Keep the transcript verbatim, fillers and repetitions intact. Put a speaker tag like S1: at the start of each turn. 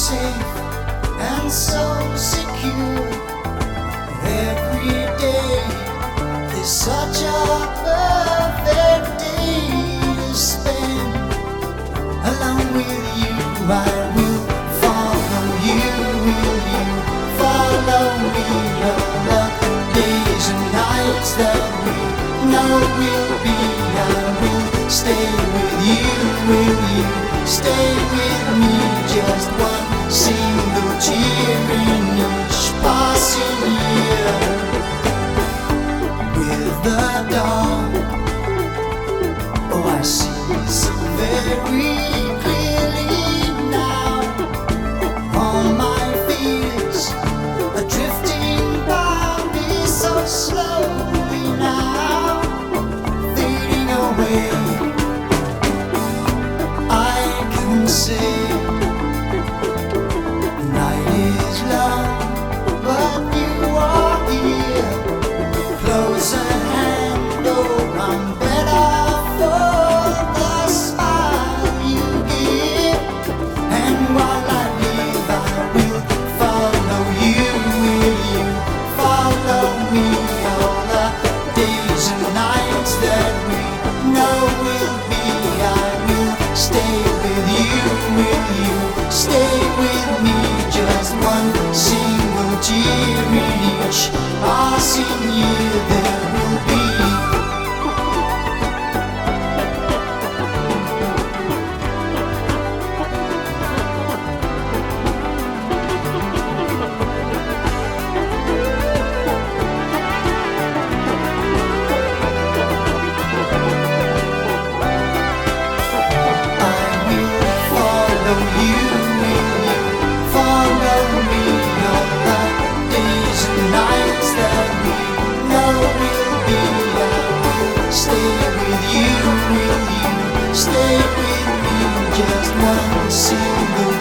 S1: safe and so secure. Every day is such a perfect day to spend along with you. I will follow you. Will you follow me? All the days and nights that we know will be, I will stay with you. Will you stay with me? Just one single tear in each passing year. With the dawn, oh, I see so very clearly now. All my fears are drifting by me so slowly now, fading away. I can say night is long, but you are here, close at hand. Oh, I'm better for the smile you give. And while I live, I will follow you. Will you follow me? All the days and nights that we know will be, I will stay with you. Will you stay with me? Just one single tear in each passing year there will be. I will follow you. Will you follow me? All the days and nights that we know will be, I will stay with you. Will you stay with me? Just one single